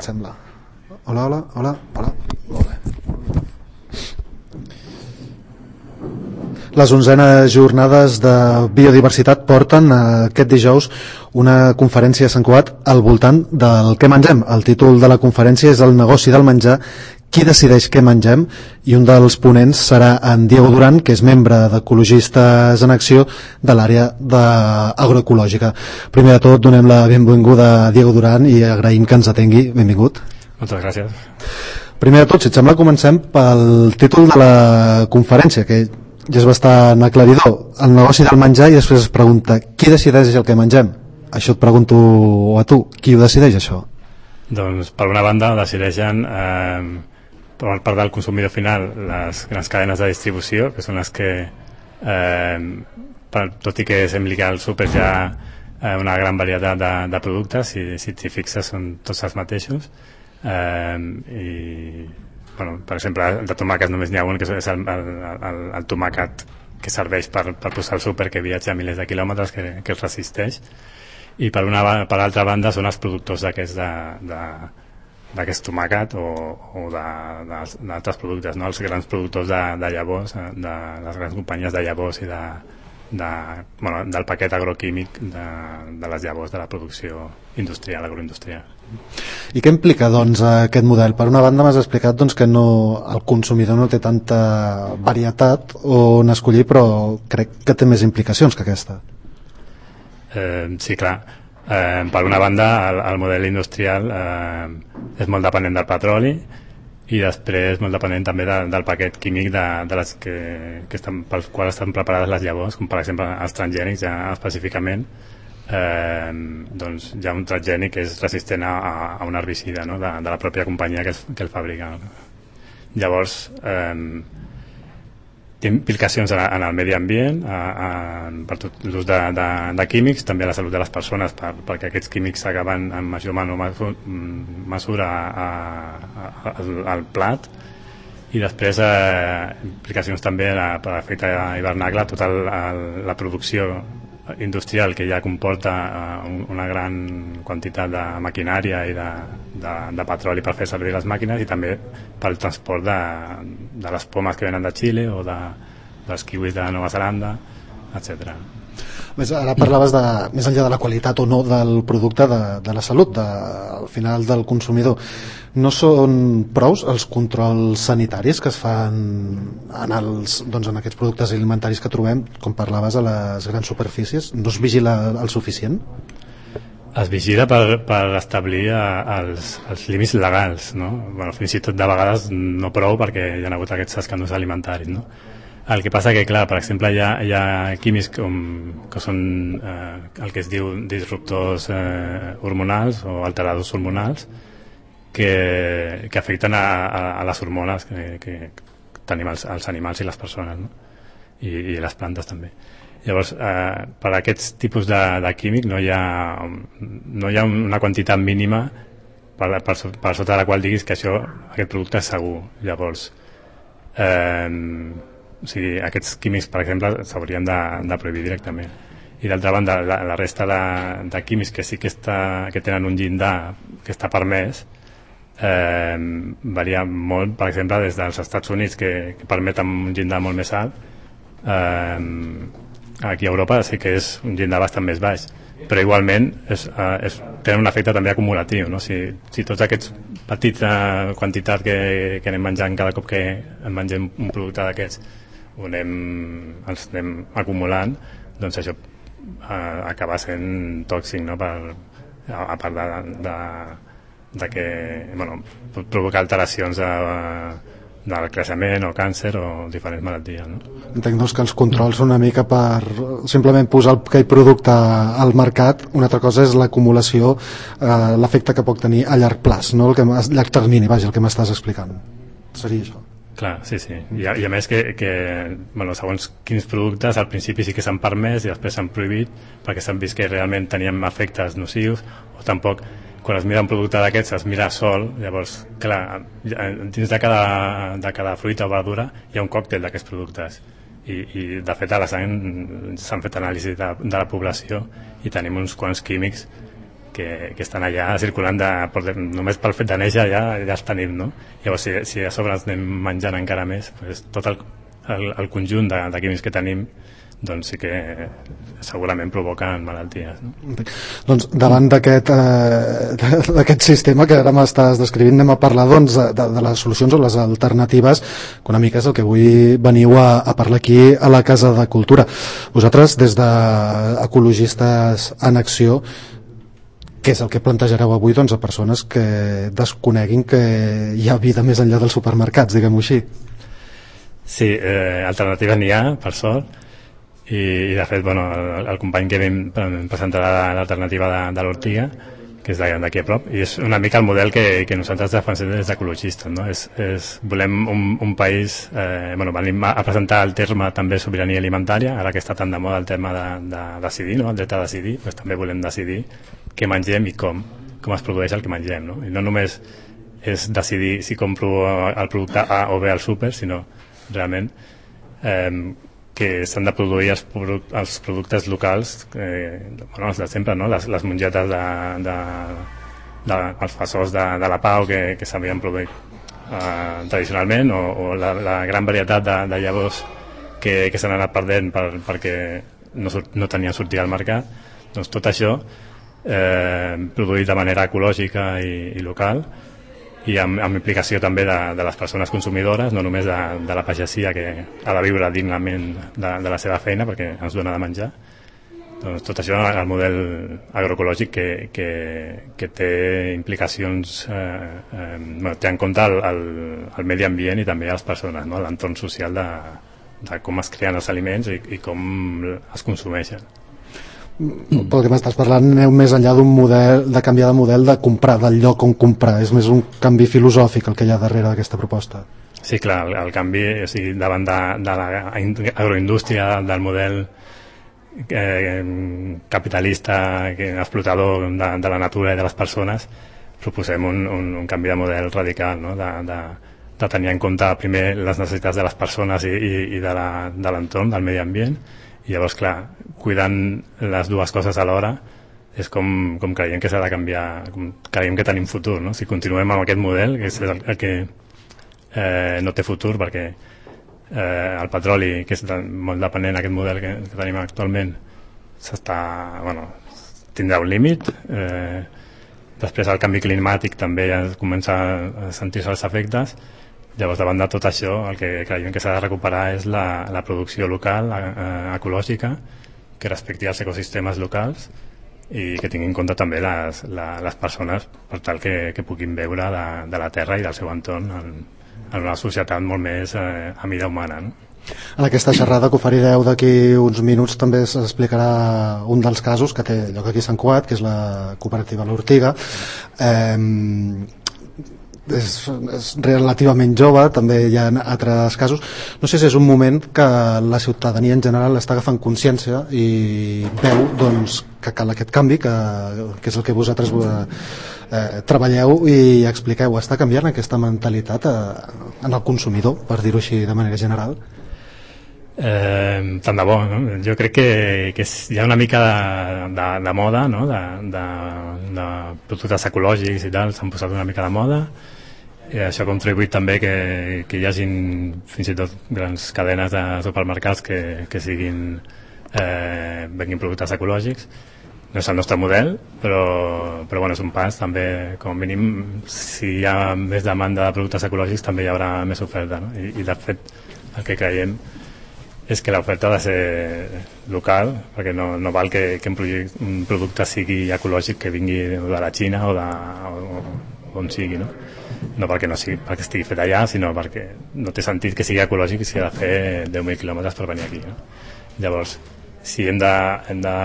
et sembla? Hola, hola, hola, hola. Molt bé. Les 11enes jornades de biodiversitat porten aquest dijous una conferència a Sant Cugat al voltant del què mengem. El títol de la conferència és El negoci del menjar, qui decideix què mengem, i un dels ponents serà en Diego Duran, que és membre d'Ecologistes en Acció de l'àrea agroecològica. Primer de tot, donem la benvinguda a Diego Duran i agraïm que ens atengui. Benvingut. Moltes gràcies. Primer de tot, si et sembla, comencem pel títol de la conferència, que ja és bastant aclaridor. El negoci del menjar, i després es pregunta qui decideix el que mengem. Això et pregunto a tu, qui ho decideix, això? Doncs per una banda decideixen per part del consumidor final les grans cadenes de distribució, que són les que tot i que sembli que al súper hi ha una gran varietat de productes, si t'hi fixes són tots els mateixos, i bueno, per exemple, de tomàquet només n'hi ha un, que és el tomàquet que serveix per posar al súper, que viatja milers de quilòmetres, que es resisteix. I per l'altra banda són els productors d'aquest tomàquet o d'altres productes, no? Els grans productors de llavors, de les grans companyies de llavors i del paquet agroquímic de les llavors de la producció industrial, agroindustrial. I què implica, doncs, aquest model? Per una banda m'has explicat doncs, que el consumidor no té tanta varietat on escollir, però crec que té més implicacions que aquesta. Sí, clar. Per una banda, el model industrial és molt dependent del petroli i després molt dependent també del paquet químic de les pels quals estan preparades les llavors, com per exemple els transgènics, ja específicament. Doncs hi ha un transgènic que és resistent a un herbicida, no? de la pròpia companyia que el fabrica. Llavors té implicacions en el medi ambient, per tot l'ús de químics, també a la salut de les persones, perquè aquests químics s'acaben en major o menor mesura al plat, i després implicacions també per l'efecte hivernacle, tota la producció industrial que ja comporta una gran quantitat de maquinària i de petroli per fer servir les màquines, i també pel transport de les pomes que venen de Xile o dels kiwis de Nova Zelanda, etc. Ara parlaves més enllà de la qualitat o no del producte, de la salut al final del consumidor. No són prous els controls sanitaris que es fan en aquests productes alimentaris que trobem, com parlaves, a les grans superfícies? No es vigila el suficient? Es vigila per establir els límits legals, no? Bueno, fins i tot de vegades no prou, perquè hi ha hagut aquests escàndols alimentaris, no? El que passa que, clar, per exemple, hi ha químics que són el que es diu disruptors hormonals o alteradors hormonals que afecten a les hormones que tenim els animals i les persones, no? I les plantes també. Llavors, per aquests tipus de químic no hi ha una quantitat mínima per sota de la qual diguis que aquest producte és segur. Llavors, o sigui, aquests químics, per exemple, s'haurien de prohibir directament. I d'altra banda, la resta de químics que sí que tenen un llindar que està permès, varia molt, per exemple, des dels Estats Units, que permeten un llindar molt més alt. Aquí a Europa sí que és un llindar bastant més baix, però igualment tenen un efecte també acumulatiu, no? Si tots aquests petits quantitats que anem menjant cada cop que en mengem un producte d'aquests els anem acumulant, doncs això acaba sent tòxic, no? A part de que pot provocar alteracions del creixement o càncer o diferents malalties, no? Entenc doncs, que els controls són una mica per simplement posar aquell producte al mercat. Una altra cosa és l'acumulació, l'efecte que pot tenir a llarg plaç, no? A llarg termini, vaja, el que m'estàs explicant. Seria això. Clar, sí. I a més que segons quins productes al principi sí que s'han permès i després s'han prohibit perquè s'han vist que realment tenien efectes nocius, o tampoc quan es mira un producte d'aquests es mira sol. Llavors, clar, dins de cada fruita o verdura hi ha un còctel d'aquests productes i de fet a la sang s'han fet anàlisis de la població i tenim uns quants químics que estan allà circulant només pel fet de néixer ja els tenim, no? Llavors si a sobre ens anem menjant encara més, pues, tot el conjunt de químics que tenim doncs sí que segurament provoquen malalties, no? Doncs davant d'aquest sistema que ara m'estàs descrivint, anem a parlar doncs, de les solucions o les alternatives, que una mica és el que avui veniu a parlar aquí a la Casa de Cultura. Vosaltres, des d'Ecologistes en Acció, què és el que plantejareu avui doncs, a persones que desconeguin que hi ha vida més enllà dels supermercats, diguem-ho així? Sí, alternatives n'hi ha, per sort, i de fet el company que presentarà l'alternativa de l'ortiga, que és d'aquí a prop, i és una mica el model que nosaltres defensem des d'ecologistes, no? Volem un país, venim a presentar el terme també sobirania alimentària, ara que està tan de moda el tema de decidir, no? El dret a decidir, doncs també volem decidir què mengem i com es produeix el que mengem, no? I no només és decidir si compro el producte A o B al súper, sinó realment que s'han de produir els productes locals, els de sempre, no? Les mongetes els faços de la Pau que s'havien produït tradicionalment, o la gran varietat de llavors que s'han anat perdent perquè no tenien sortida al mercat. Doncs tot això produït de manera ecològica i local, i amb implicació també de les persones consumidores, no només de la pagesia, que ha de viure dignament de la seva feina perquè ens dona de menjar. Doncs tot això, el model agroecològic que té implicacions, té en compte el medi ambient i també les persones, no? L'entorn social de com es creen els aliments i com es consumeixen. Pel que m'estàs parlant, aneu més enllà d'un model, de canviar de model, de comprar, del lloc on comprar. És més un canvi filosòfic el que hi ha darrere d'aquesta proposta. Sí, clar, el canvi, o sigui, davant de l'agroindústria, del model capitalista, explotador de la natura i de les persones, proposem un canvi de model radical, no? De tenir en compte primer les necessitats de les persones i de l'entorn, del medi ambient, i llavors, clar, cuidant les dues coses alhora és com creiem que s'ha de canviar, com creiem que tenim futur, no? Si continuem amb aquest model, que és el que no té futur, perquè el petroli, que és molt dependent d'aquest model que tenim actualment, tindrà un límit. Després el canvi climàtic també ja comença a sentir-se els efectes. Llavors, davant de tot això, el que creiem que s'ha de recuperar és la producció local, ecològica, que respecti els ecosistemes locals i que tingui en compte també les persones, per tal que puguin veure de la terra i del seu entorn en una societat molt més a mida humana, no? En aquesta xerrada que oferireu d'aquí uns minuts també s'explicarà un dels casos que té lloc aquí a Sant Cugat, que és la cooperativa L'Ortiga. És relativament jove, també hi ha altres casos. No sé si és un moment que la ciutadania en general està agafant consciència i veu doncs, que cal aquest canvi, que és el que vosaltres treballeu i expliqueu. Està canviant aquesta mentalitat en el consumidor, per dir-ho així de manera general? Tant de bo, no? Jo crec que hi ha una mica de moda, no? de productes ecològics i tal, s'han posat una mica de moda, i això ha contribuït també que hi hagin fins i tot grans cadenes de supermercats que venguin productes ecològics. No és el nostre model, però és un pas també, com a mínim, si hi ha més demanda de productes ecològics també hi haurà més oferta, no? I de fet el que creiem és que l'oferta ha de ser local, perquè no val que un producte sigui ecològic que vingui de la Xina o on sigui, no? No perquè estigui fet allà, sinó perquè no té sentit que sigui ecològic i s'hi ha de fer 10.000 quilòmetres per venir aquí, no? Llavors, si hem de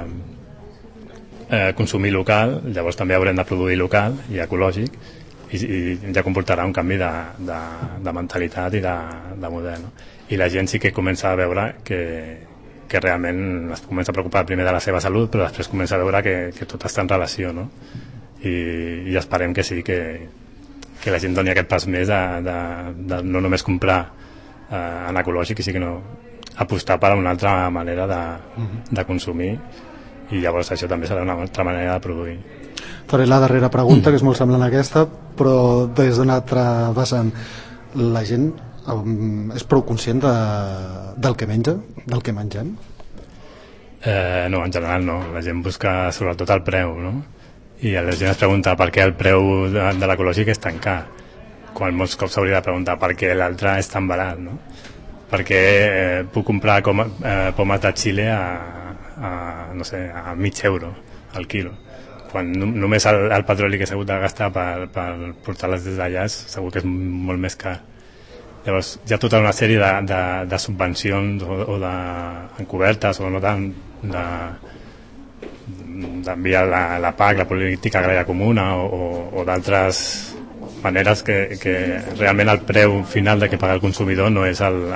consumir local, llavors també haurem de produir local i ecològic, i ja comportarà un canvi de mentalitat i de model, no? I la gent sí que comença a veure que realment es comença a preocupar primer de la seva salut, però després comença a veure que tot està en relació, no? I esperem que sí, que la gent doni aquest pas més de no només comprar en ecològic, sinó apostar per una altra manera de consumir, i llavors això també serà una altra manera de produir. Faré la darrera pregunta, que és molt semblant a aquesta, però des d'un altre vessant. La gent és prou conscient del que menja, del que mengem? No, en general no. La gent busca sobretot el preu, no? I la gent es pregunta per què el preu de l'ecològic és tan car, quan molts cops s'hauria de preguntar per què l'altre és tan barat, no? Per què puc comprar pomes de Xile no sé, a €0,5 al quilo, quan només el petroli que s'ha hagut de gastar per portar-les des d'allà segur que és molt més car. Llavors hi ha tota una sèrie de subvencions o encobertes o no tant d'enviar la PAC, la política agrària comuna o d'altres maneres que realment el preu final de que paga el consumidor no és el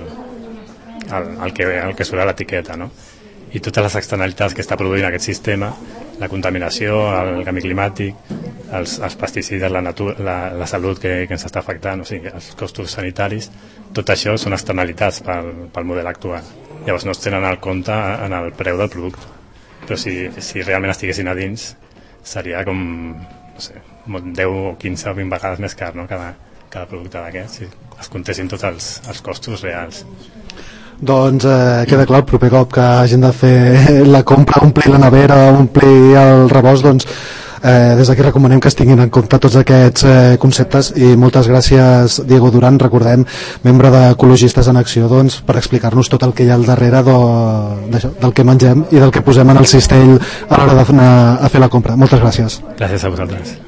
que surt a l'etiqueta, no? I totes les externalitats que està produint aquest sistema, la contaminació, el canvi climàtic, els pesticides, la salut que ens està afectant, o sigui, els costos sanitaris, tot això són externalitats pel model actual. Llavors no es tenen en compte en el preu del producte, però si realment estiguessin a dins seria com, no sé, 10 o 15 o 20 vegades més car, no? cada producte d'aquests, si es comptessin tots els costos reals. Doncs queda clar, el proper cop que hagin de fer la compra, omplir la nevera, omplir el rebost, doncs des d'aquí recomanem que es tinguin en compte tots aquests conceptes. I moltes gràcies, Diego Duran, recordem, membre d'Ecologistes en Acció, doncs, per explicar-nos tot el que hi ha al darrere del que mengem i del que posem en el cistell a l'hora d'anar a fer la compra. Moltes gràcies. Gràcies a vosaltres.